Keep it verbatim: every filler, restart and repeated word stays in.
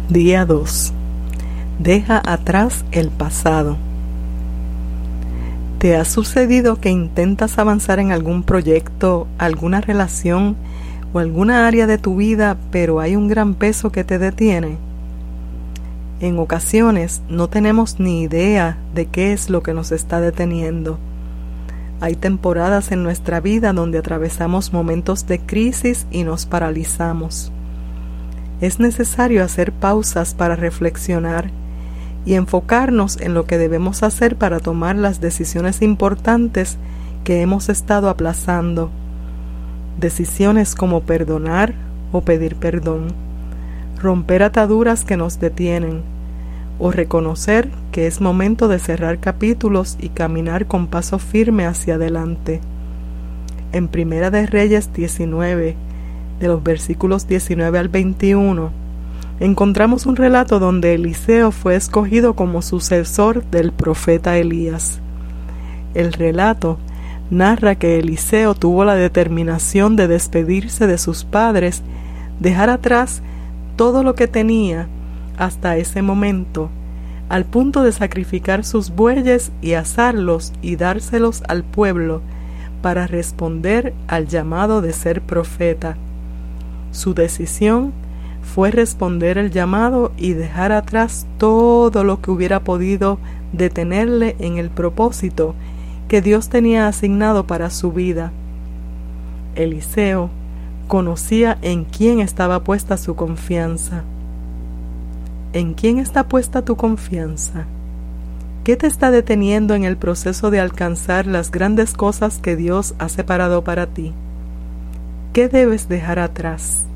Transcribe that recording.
Día dos. Deja atrás el pasado. ¿Te ha sucedido que intentas avanzar en algún proyecto, alguna relación o alguna área de tu vida, pero hay un gran peso que te detiene? En ocasiones no tenemos ni idea de qué es lo que nos está deteniendo. Hay temporadas en nuestra vida donde atravesamos momentos de crisis y nos paralizamos. Es necesario hacer pausas para reflexionar y enfocarnos en lo que debemos hacer para tomar las decisiones importantes que hemos estado aplazando. Decisiones como perdonar o pedir perdón, romper ataduras que nos detienen, o reconocer que es momento de cerrar capítulos y caminar con paso firme hacia adelante. En Primera de Reyes diecinueve, de los versículos diecinueve al veintiuno, encontramos un relato donde Eliseo fue escogido como sucesor del profeta Elías. El relato narra que Eliseo tuvo la determinación de despedirse de sus padres, dejar atrás todo lo que tenía hasta ese momento, al punto de sacrificar sus bueyes y asarlos y dárselos al pueblo para responder al llamado de ser profeta. Su decisión fue responder el llamado y dejar atrás todo lo que hubiera podido detenerle en el propósito que Dios tenía asignado para su vida. Eliseo conocía en quién estaba puesta su confianza. ¿En quién está puesta tu confianza? ¿Qué te está deteniendo en el proceso de alcanzar las grandes cosas que Dios ha separado para ti? ¿Qué debes dejar atrás?